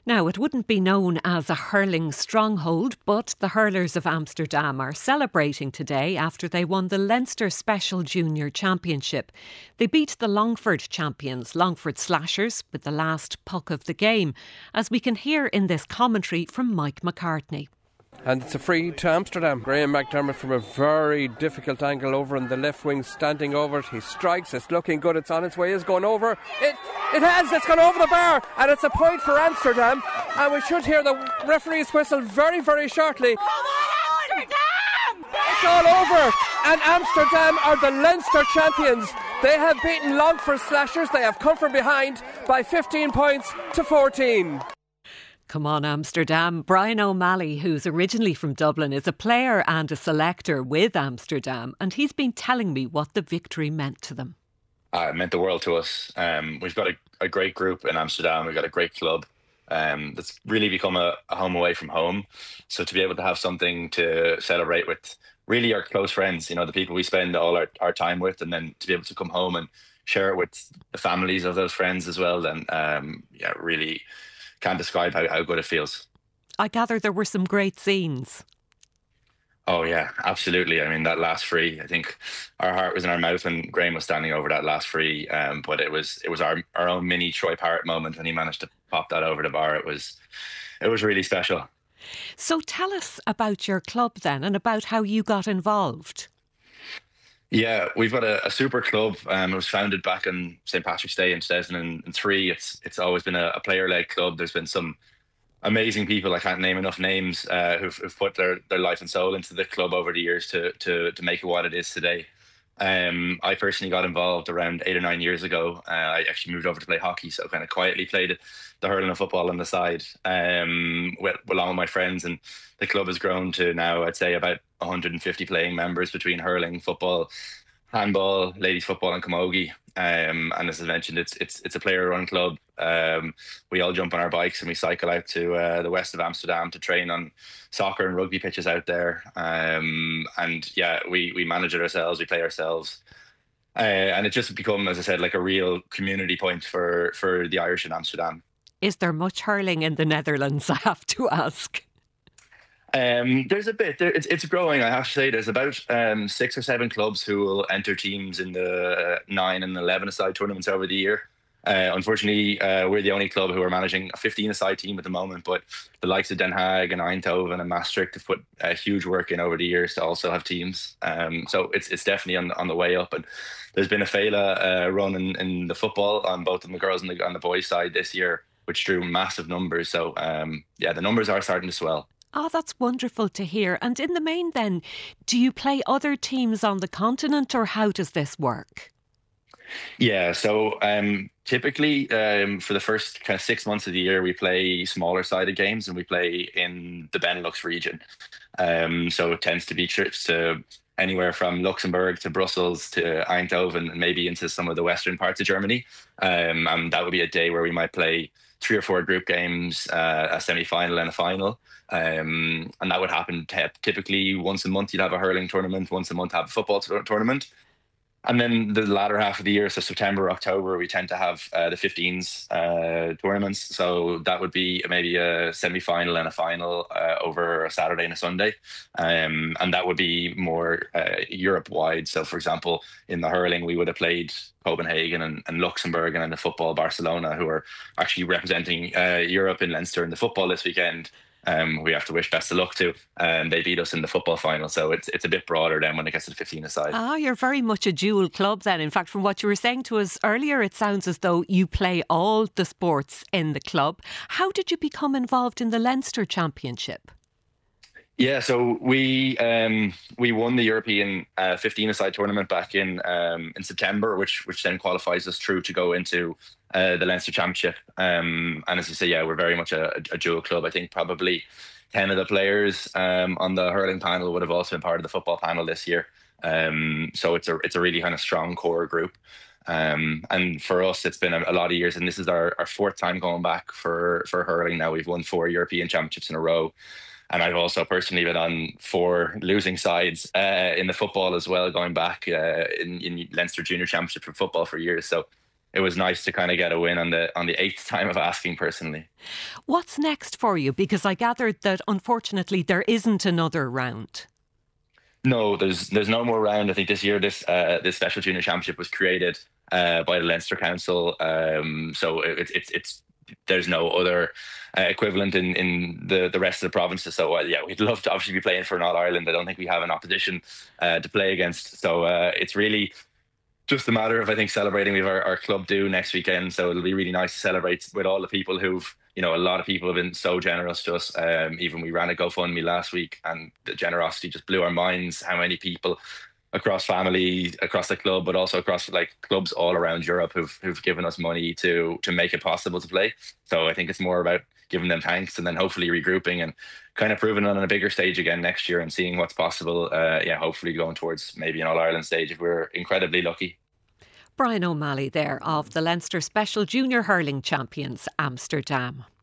Now, it wouldn't be known as a hurling stronghold, but the hurlers of Amsterdam are celebrating today after they won the Leinster Special Junior Championship. They beat the Longford champions, Longford Slashers, with the last puck of the game, as we can hear in this commentary from Mike McCartney. And it's a free to Amsterdam. Graham McDermott from a very difficult angle over in the left wing, standing over it. He strikes, it's looking good, it's on its way, it's gone over. It's gone over the bar, and it's a point for Amsterdam. And we should hear the referee's whistle very, very shortly. Come on, Amsterdam! It's all over, and Amsterdam are the Leinster champions. They have beaten Longford Slashers. They have come from behind by 15 points to 14. Come on, Amsterdam. Brian O'Malley, who's originally from Dublin, is a player and a selector with Amsterdam, and he's been telling me what the victory meant to them. It meant the world to us. We've got a great group in Amsterdam. We've got a great club that's really become a home away from home. So to be able to have something to celebrate with really our close friends, you know, the people we spend all our time with, and then to be able to come home and share it with the families of those friends as well, then really can't describe how good it feels. I gather there were some great scenes. Oh yeah, absolutely. I mean, that last free, I think our heart was in our mouth when Graham was standing over that last free. But it was our own mini Troy Parrott moment when he managed to pop that over the bar. It was really special. So tell us about your club then, and about how you got involved. Yeah, we've got a super club. It was founded back on St. Patrick's Day in 2003. It's always been a player-led club. There's been some amazing people, I can't name enough names, who've put their life and soul into the club over the years to make it what it is today. I personally got involved around 8 or 9 years ago. I actually moved over to play hockey, so kind of quietly played the hurling and football on the side, along with my friends. And the club has grown to now, I'd say, about 150 playing members between hurling, football, handball, ladies football, and camogie. And as I mentioned, it's a player-run club. We all jump on our bikes and we cycle out to the west of Amsterdam to train on soccer and rugby pitches out there. And yeah, we manage it ourselves, we play ourselves. And it just become, as I said, like a real community point for the Irish in Amsterdam. Is there much hurling in the Netherlands, I have to ask? There's a bit. It's growing, I have to say. There's about 6 or 7 clubs who will enter teams in the 9 and 11-a-side tournaments over the year. Unfortunately, we're the only club who are managing a 15-a-side team at the moment, but the likes of Den Haag and Eindhoven and Maastricht have put huge work in over the years to also have teams. So it's definitely on the way up. And there's been a Fela run in the football on both the girls and on the boys' side this year, which drew massive numbers. So the numbers are starting to swell. Oh, that's wonderful to hear. And in the main then, do you play other teams on the continent, or how does this work? Yeah, so typically for the first kind of 6 months of the year, we play smaller sided games, and we play in the Benelux region. So it tends to be trips to anywhere from Luxembourg to Brussels to Eindhoven, and maybe into some of the western parts of Germany. And that would be a day where we might play 3 or 4 group games, a semi-final and a final. And that would happen typically once a month. You'd have a hurling tournament, once a month have a football tournament. And then the latter half of the year, so September, October, we tend to have the 15s tournaments. So that would be maybe a semi-final and a final over a Saturday and a Sunday. And that would be more Europe-wide. So, for example, in the hurling, we would have played Copenhagen and Luxembourg, and in the football, Barcelona, who are actually representing Europe in Leinster in the football this weekend. We have to wish best of luck to. They beat us in the football final, so it's a bit broader then when it gets to the 15-a-side. Ah, you're very much a dual club then. In fact, from what you were saying to us earlier, it sounds as though you play all the sports in the club. How did you become involved in the Leinster Championship? Yeah, so we won the European 15-a-side tournament back in September, which then qualifies us through to go into the Leinster Championship. And as you say, yeah, we're very much a dual club. I think probably 10 of the players on the hurling panel would have also been part of the football panel this year. So it's a really kind of strong core group. And for us, it's been a lot of years, and this is our 4th time going back for hurling now. We've won 4 European Championships in a row. And I've also personally been on 4 losing sides in the football as well, going back in Leinster Junior Championship for football for years. So it was nice to kind of get a win on the eighth time of asking personally. What's next for you? Because I gathered that unfortunately there isn't another round. No, there's no more round. I think this year this special junior championship was created by the Leinster Council. So it's there's no other equivalent in the rest of the provinces. So yeah, we'd love to obviously be playing for an All Ireland. I don't think we have an opposition to play against. So it's really just a matter of, I think, celebrating. We have our club do next weekend, so it'll be really nice to celebrate with all the people who've, a lot of people have been so generous to us. Even we ran a GoFundMe last week, and the generosity just blew our minds. How many people across family, across the club, but also across like clubs all around Europe who've given us money to make it possible to play. So I think it's more about giving them thanks and then hopefully regrouping and kind of proving it on a bigger stage again next year and seeing what's possible. Hopefully going towards maybe an All Ireland stage if we're incredibly lucky. Brian O'Malley there of the Leinster Special Junior Hurling Champions Amsterdam.